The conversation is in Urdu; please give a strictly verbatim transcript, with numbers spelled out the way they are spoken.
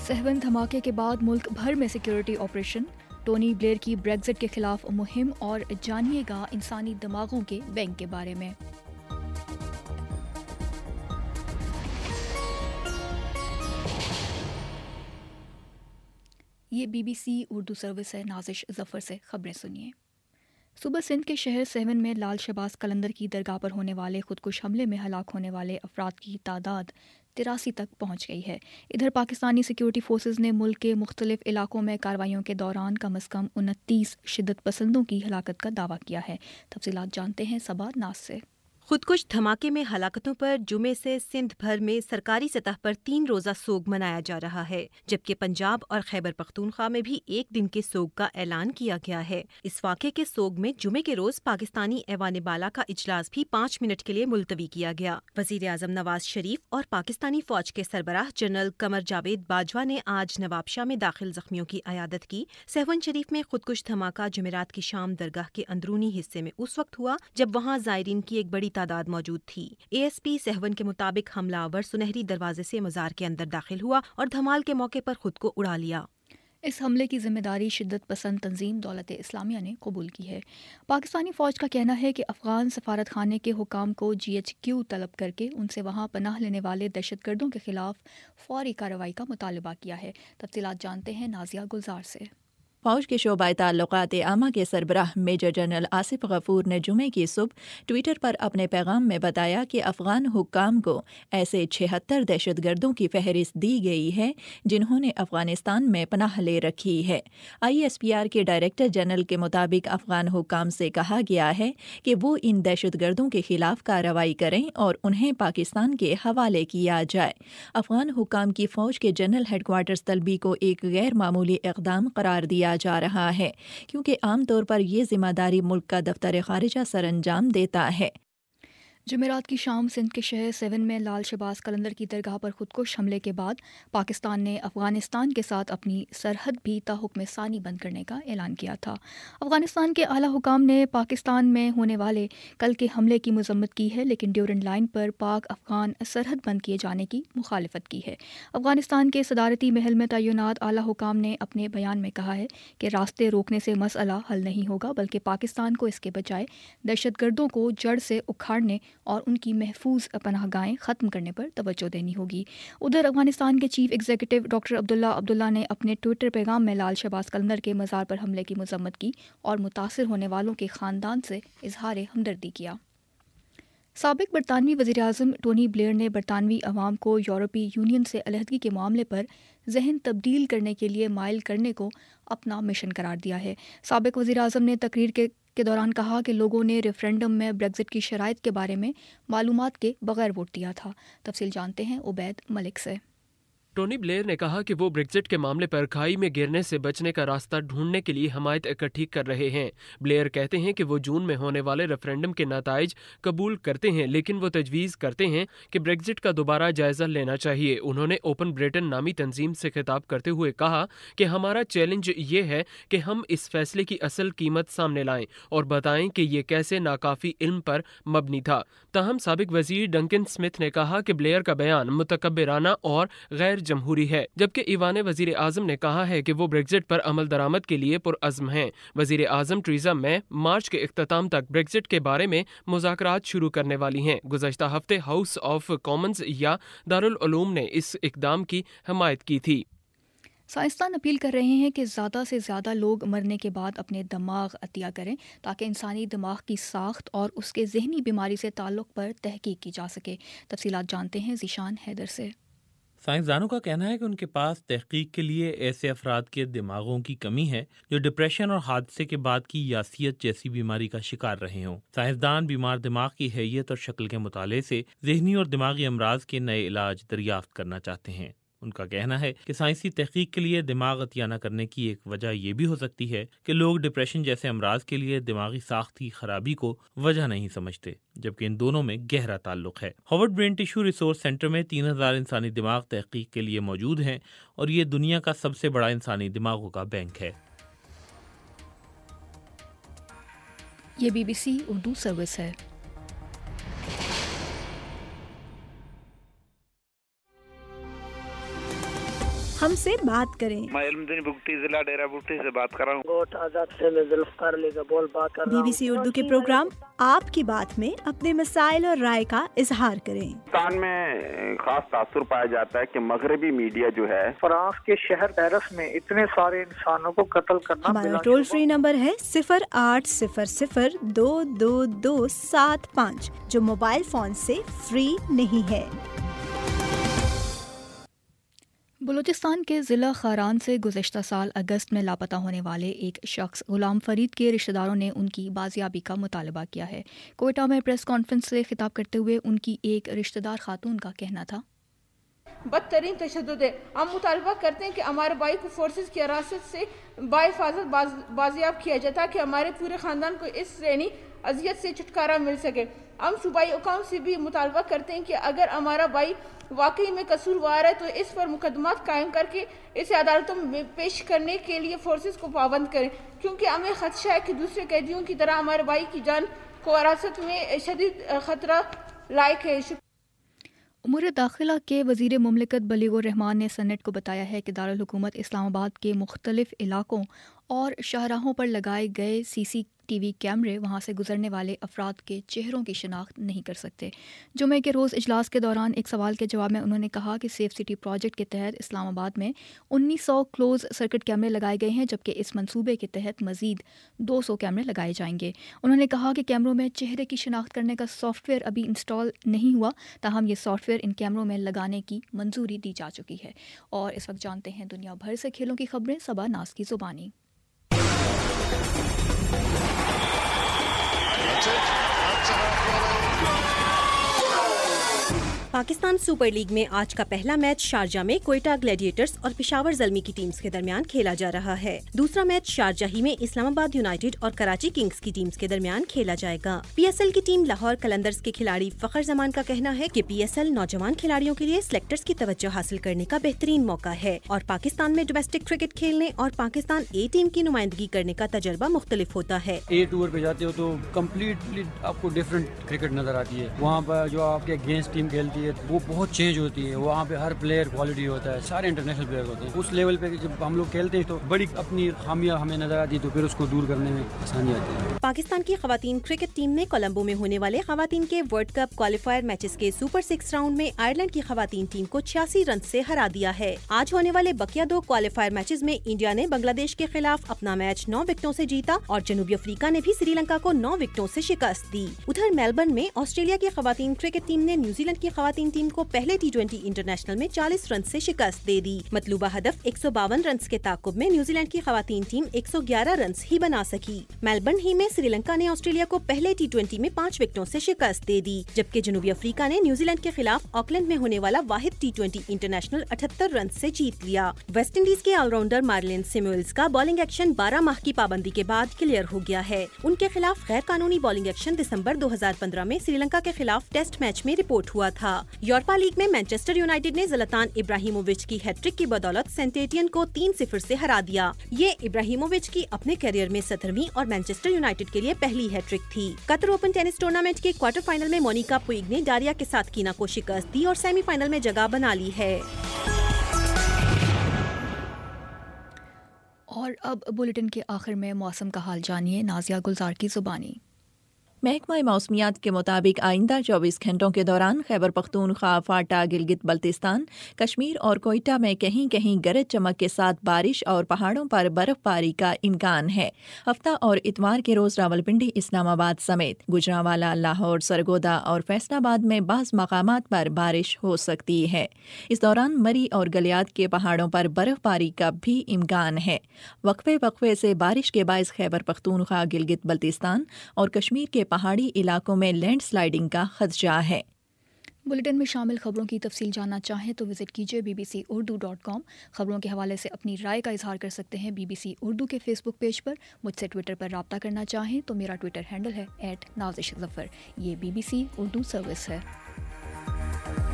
سیون دھماکے کے بعد ملک بھر میں سیکیورٹی آپریشن، ٹونی بلیئر کی بریگزٹ کے خلاف مہم، اور جانیے گا انسانی دماغوں کے بینک کے بارے میں۔ یہ B B C Urdu service ہے۔ نازش ظفر سے خبریں سنیے۔ صوبہ سندھ کے شہر سیون میں لال شہباز قلندر کی درگاہ پر ہونے والے خودکش حملے میں ہلاک ہونے والے افراد کی تعداد تراسی تک پہنچ گئی ہے۔ ادھر پاکستانی سیکیورٹی فورسز نے ملک کے مختلف علاقوں میں کارروائیوں کے دوران کم از کم انتیس شدت پسندوں کی ہلاکت کا دعویٰ کیا ہے۔ تفصیلات جانتے ہیں صبا ناز سے۔ خودکش دھماکے میں ہلاکتوں پر جمعے سے سندھ بھر میں سرکاری سطح پر تین روزہ سوگ منایا جا رہا ہے، جبکہ پنجاب اور خیبر پختونخوا میں بھی ایک دن کے سوگ کا اعلان کیا گیا ہے۔ اس واقعے کے سوگ میں جمعے کے روز پاکستانی ایوان بالا کا اجلاس بھی پانچ منٹ کے لیے ملتوی کیا گیا۔ وزیر اعظم نواز شریف اور پاکستانی فوج کے سربراہ جنرل قمر جاوید باجوہ نے آج نوابشاہ میں داخل زخمیوں کی عیادت کی۔ سیون شریف میں خودکش دھماکہ جمعرات کی شام درگاہ کے اندرونی حصے میں اس وقت ہوا جب وہاں زائرین کی ایک بڑی تعداد موجود تھی۔ اے ایس پی سیون کے مطابق حملہ آور سنہری دروازے سے مزار کے اندر داخل ہوا اور دھمال کے موقع پر خود کو اڑا لیا۔ اس حملے کی ذمہ داری شدت پسند تنظیم دولت اسلامیہ نے قبول کی ہے۔ پاکستانی فوج کا کہنا ہے کہ افغان سفارت خانے کے حکام کو جی ایچ کیو طلب کر کے ان سے وہاں پناہ لینے والے دہشت گردوں کے خلاف فوری کارروائی کا مطالبہ کیا ہے۔ تفصیلات جانتے ہیں نازیہ گلزار سے۔ فوج کے شعبہ تعلقات عامہ کے سربراہ میجر جنرل آصف غفور نے جمعے کی صبح ٹویٹر پر اپنے پیغام میں بتایا کہ افغان حکام کو ایسے چھہتر دہشت گردوں کی فہرست دی گئی ہے جنہوں نے افغانستان میں پناہ لے رکھی ہے۔ آئی ایس پی آر کے ڈائریکٹر جنرل کے مطابق افغان حکام سے کہا گیا ہے کہ وہ ان دہشت گردوں کے خلاف کارروائی کریں اور انہیں پاکستان کے حوالے کیا جائے۔ افغان حکام کی فوج کے جنرل ہیڈ کوارٹرز طلبی کو ایک غیر معمولی اقدام قرار دیا جا رہا ہے، کیونکہ عام طور پر یہ ذمہ داری ملک کا دفتر خارجہ سر انجام دیتا ہے۔ جمعرات کی شام سندھ کے شہر سیون میں لال شہباز قلندر کی درگاہ پر خودکش حملے کے بعد پاکستان نے افغانستان کے ساتھ اپنی سرحد بھی تا حکم ثانی بند کرنے کا اعلان کیا تھا۔ افغانستان کے اعلیٰ حکام نے پاکستان میں ہونے والے کل کے حملے کی مذمت کی ہے، لیکن ڈیورنڈ لائن پر پاک افغان سرحد بند کیے جانے کی مخالفت کی ہے۔ افغانستان کے صدارتی محل میں تعینات اعلیٰ حکام نے اپنے بیان میں کہا ہے کہ راستے روکنے سے مسئلہ حل نہیں ہوگا، بلکہ پاکستان کو اس کے بجائے دہشت گردوں کو جڑ سے اکھاڑنے اور ان کی محفوظ پناہ گاہیں ختم کرنے پر توجہ دینی ہوگی۔ ادھر افغانستان کے chief executive doctor Abdullah Abdullah نے اپنے ٹویٹر پیغام میں لال شہباز قلندر کے مزار پر حملے کی مذمت کی اور متاثر ہونے والوں کے خاندان سے اظہار ہمدردی کیا۔ سابق برطانوی وزیر اعظم ٹونی بلیئر نے برطانوی عوام کو یورپی یونین سے علیحدگی کے معاملے پر ذہن تبدیل کرنے کے لیے مائل کرنے کو اپنا مشن قرار دیا ہے۔ سابق وزیر اعظم نے تقریر کے کے دوران کہا کہ لوگوں نے ریفرینڈم میں بریگزٹ کی شرائط کے بارے میں معلومات کے بغیر ووٹ دیا تھا۔ تفصیل جانتے ہیں عبید ملک سے۔ ٹونی بلیئر نے کہا کہ وہ بریگزٹ کے معاملے پر کھائی میں گرنے سے بچنے کا راستہ ڈھونڈنے کے لیے حمایت اکٹھی کر رہے ہیں۔ بلیئر کہتے ہیں کہ وہ جون میں ہونے والے ریفرینڈم کے نتائج قبول کرتے ہیں، لیکن وہ تجویز کرتے ہیں کہ بریگزٹ کا دوبارہ جائزہ لینا چاہیے۔ انہوں نے اوپن بریٹن نامی تنظیم سے خطاب کرتے ہوئے کہا کہ ہمارا چیلنج یہ ہے کہ ہم اس فیصلے کی اصل قیمت سامنے لائیں اور بتائیں کہ یہ کیسے ناکافی علم پر مبنی تھا۔ تاہم سابق وزیر ڈنکن سمتھ نے کہا کہ بلیئر کا بیان متکبرانہ اور غیر جمہوری ہے، جبکہ ایوان وزیر اعظم نے کہا ہے کہ وہ بریگزٹ پر عمل درآمد کے لیے پرعزم ہیں۔ وزیر اعظم ٹریزا مے مارچ کے اختتام تک بریگزٹ کے بارے میں مذاکرات شروع کرنے والی ہیں۔ گزشتہ ہفتے ہاؤس آف کامنز یا دارالعلوم نے اس اقدام کی حمایت کی تھی۔ سائنسدان اپیل کر رہے ہیں کہ زیادہ سے زیادہ لوگ مرنے کے بعد اپنے دماغ عطیہ کریں تاکہ انسانی دماغ کی ساخت اور اس کے ذہنی بیماری سے تعلق پر تحقیق کی جا سکے۔ تفصیلات جانتے ہیں ذیشان حیدر سے۔ سائنسدانوں کا کہنا ہے کہ ان کے پاس تحقیق کے لیے ایسے افراد کے دماغوں کی کمی ہے جو ڈپریشن اور حادثے کے بعد کی یاسیت جیسی بیماری کا شکار رہے ہوں۔ سائنسدان بیمار دماغ کی حیثیت اور شکل کے مطالعے سے ذہنی اور دماغی امراض کے نئے علاج دریافت کرنا چاہتے ہیں۔ ان کا کہنا ہے کہ سائنسی تحقیق کے لیے دماغ عطیہ نہ کرنے کی ایک وجہ یہ بھی ہو سکتی ہے کہ لوگ ڈپریشن جیسے امراض کے لیے دماغی ساخت کی خرابی کو وجہ نہیں سمجھتے، جبکہ ان دونوں میں گہرا تعلق ہے۔ Harvard brain tissue resource centre میں تین ہزار انسانی دماغ تحقیق کے لیے موجود ہیں اور یہ دنیا کا سب سے بڑا انسانی دماغوں کا بینک ہے۔ یہ B B C Urdu service ہے۔ ہم سے بات کریں۔ میں علمدین بگٹی ضلع ڈیرہ بگٹی سے بات کر رہا ہوں۔ گوٹ آزاد سے میں ذوالفقار علی کا بول بات کر رہا ہوں۔ بی بی سی اردو کے پروگرام آپ کی بات میں اپنے مسائل اور رائے کا اظہار کریں۔ پاکستان میں خاص تاثر پایا جاتا ہے کہ مغربی میڈیا جو ہے فرانس کے شہر پیرس میں اتنے سارے انسانوں کو قتل کرنا۔ ہمارا ٹول فری نمبر ہے صفر آٹھ صفر صفر دو دو دو سات پانچ، جو موبائل فون سے فری نہیں ہے۔ بلوچستان کے ضلع خاران سے گزشتہ سال اگست میں لاپتہ ہونے والے ایک شخص غلام فرید کے رشتہ داروں نے ان کی بازیابی کا مطالبہ کیا ہے۔ کوئٹہ میں پریس کانفرنس سے خطاب کرتے ہوئے ان کی ایک رشتہ دار خاتون کا کہنا تھا، بدترین تشدد ہے۔ ہم مطالبہ کرتے ہیں کہ ہمارے بھائی کو فورسز کی حراست سے باحفاظت باز بازیاب کیا جائے تاکہ ہمارے پورے خاندان کو اس ذہنی اذیت سے چھٹکارا مل سکے۔ ہم صوبائی حکام سے بھی مطالبہ کرتے ہیں کہ اگر ہمارا بھائی واقعی میں قصوروار ہے تو اس پر مقدمات قائم کر کے اسے عدالتوں میں پیش کرنے کے لیے فورسز کو پابند کریں، کیونکہ ہمیں خدشہ ہے کہ دوسرے قیدیوں کی طرح ہمارے بھائی کی جان کو حراست میں شدید خطرہ لائق ہے۔ امور داخلہ کے وزیر مملکت بلیغ الرحمان نے سینٹ کو بتایا ہے کہ دارالحکومت اسلام آباد کے مختلف علاقوں اور شاہراہوں پر لگائے گئے سی سی ٹی وی کیمرے وہاں سے گزرنے والے افراد کے چہروں کی شناخت نہیں کر سکتے۔ جمعے کے روز اجلاس کے دوران ایک سوال کے جواب میں انہوں نے کہا کہ سیف سٹی پروجیکٹ کے تحت اسلام آباد میں انیس سو کلوز سرکٹ کیمرے لگائے گئے ہیں، جبکہ اس منصوبے کے تحت مزید دو سو کیمرے لگائے جائیں گے۔ انہوں نے کہا کہ کیمروں میں چہرے کی شناخت کرنے کا سافٹ ویئر ابھی انسٹال نہیں ہوا، تاہم یہ سافٹ ویئر ان کیمروں میں لگانے کی منظوری دی جا چکی ہے۔ اور اس وقت جانتے ہیں دنیا بھر سے کھیلوں کی خبریں صبا ناز کی زبانی۔ پاکستان سپر لیگ میں آج کا پہلا میچ شارجہ میں کوئٹہ گلیڈیٹرز اور پشاور زلمی کی ٹیمز کے درمیان کھیلا جا رہا ہے۔ دوسرا میچ شارجہ ہی میں اسلام آباد یونائیٹڈ اور کراچی کنگز کی ٹیمز کے درمیان کھیلا جائے گا۔ پی ایس ایل کی ٹیم لاہور قلندرز کے کھلاڑی فخر زمان کا کہنا ہے کہ پی ایس ایل نوجوان کھلاڑیوں کے لیے سلیکٹرز کی توجہ حاصل کرنے کا بہترین موقع ہے اور پاکستان میں ڈومیسٹک کرکٹ کھیلنے اور پاکستان اے ٹیم کی نمائندگی کرنے کا تجربہ مختلف ہوتا ہے۔ اے ٹور پہ جاتے ہو تو کمپلیٹلی آپ کو ڈفرینٹ کرکٹ نظر آتی ہے، وہاں پر جو آپ کے اگینسٹ ٹیم کھیلتی ہے وہ بہت چینج ہوتی ہے، وہاں پہ ہر پلیئر کوالٹی ہوتا ہے، سارے انٹرنیشنل پلیئر ہوتے ہیں۔ اس لیول پہ جب ہم لوگ کھیلتے ہیں تو بڑی اپنی خامیاں ہمیں نظر آتی ہے تو پھر اس کو دور کرنے میں آسانی آتی ہے۔ پاکستان کی خواتین کرکٹ ٹیم نے کولمبو میں ہونے والے خواتین کے ورلڈ کپ کوالیفائر میچز کے سپر سکس راؤنڈ میں آئرلینڈ کی خواتین ٹیم کو چھیاسی رن سے ہرا دیا ہے۔ آج ہونے والے بقیہ دو کوالیفائر میچز میں انڈیا نے بنگلہ دیش کے خلاف اپنا میچ نو وکٹوں سے جیتا اور جنوبی افریقہ نے بھی سری لنکا کو نو وکٹوں سے شکست دی۔ ادھر میلبرن میں آسٹریلیا کی خواتین کرکٹ ٹیم نے نیوزی لینڈ کی خواتین ٹیم کو پہلے ٹی ٹوینٹی انٹرنیشنل میں چالیس رن سے شکست دے دی۔ مطلوبہ ہدف ایک سو باون رنز کے تعاقب میں نیوزی لینڈ کی خواتین ٹیم ایک سو گیارہ رنز ہی بنا سکی۔ میلبرن ہی میں سری لنکا نے آسٹریلیا کو پہلے ٹی ٹوینٹی میں پانچ وکٹوں سے شکست دے دی، جبکہ جنوبی افریقہ نے نیوزی لینڈ کے خلاف آکلینڈ میں ہونے والا واحد ٹی ٹوینٹی انٹرنیشنل اٹھہتر رن سے جیت لیا۔ ویسٹ انڈیز کے آل راؤنڈر مارلین سیموئلز کا بالنگ ایکشن بارہ ماہ کی پابندی کے بعد کلیئر ہو گیا ہے۔ ان کے خلاف غیر قانونی بالنگ ایکشن دسمبر دو ہزار پندرہ میں سری لنکا کے خلاف ٹیسٹ میچ میں رپورٹ ہوا تھا۔ یورپا لیگ میں مانچسٹر یونائیٹڈ نے زلاتان ابراہیمووچ کی ہیٹ ٹرک کی بدولت سینٹ ایٹین کو تین صفر سے ہرا دیا۔ یہ ابراہیمووچ کی اپنے کیریئر میں سترہویں اور مانچسٹر یونائیٹڈ کے لیے پہلی ہیٹ ٹرک تھی۔ قطر اوپن ٹینس ٹورنامنٹ کے کوارٹر فائنل میں مونیکا پوئگ نے ڈاریا کے ساتھ کینا کو شکست دی اور سیمی فائنل میں جگہ بنا لی ہے۔ اور اب بلیٹن کے آخر میں موسم کا حال جانیے نازیہ گلزار کی زبانی۔ محکمہ موسمیات کے مطابق آئندہ چوبیس گھنٹوں کے دوران خیبر پختونخوا، فاٹا، گلگت بلتستان، کشمیر اور کوئٹہ میں کہیں کہیں گرج چمک کے ساتھ بارش اور پہاڑوں پر برف باری کا امکان ہے۔ ہفتہ اور اتوار کے روز راولپنڈی، اسلام آباد سمیت گوجرانوالا، لاہور، سرگودا اور فیصل آباد میں بعض مقامات پر بارش ہو سکتی ہے۔ اس دوران مری اور گلیات کے پہاڑوں پر برف باری کا بھی امکان ہے۔ وقفے وقفے سے بارش کے باعث خیبر پختونخوا، گلگت بلتستان اور کشمیر کے پہاڑی علاقوں میں لینڈ سلائیڈنگ کا خدشہ ہے۔ بلیٹن میں شامل خبروں کی تفصیل جاننا چاہیں تو وزٹ کیجیے B B C Urdu dot com. خبروں کے حوالے سے اپنی رائے کا اظہار کر سکتے ہیں بی بی سی اردو کے فیس بک پیج پر۔ مجھ سے ٹویٹر پر رابطہ کرنا چاہیں تو میرا ٹویٹر ہینڈل ہے ایٹ نازش ظفر۔ یہ B B C Urdu service ہے۔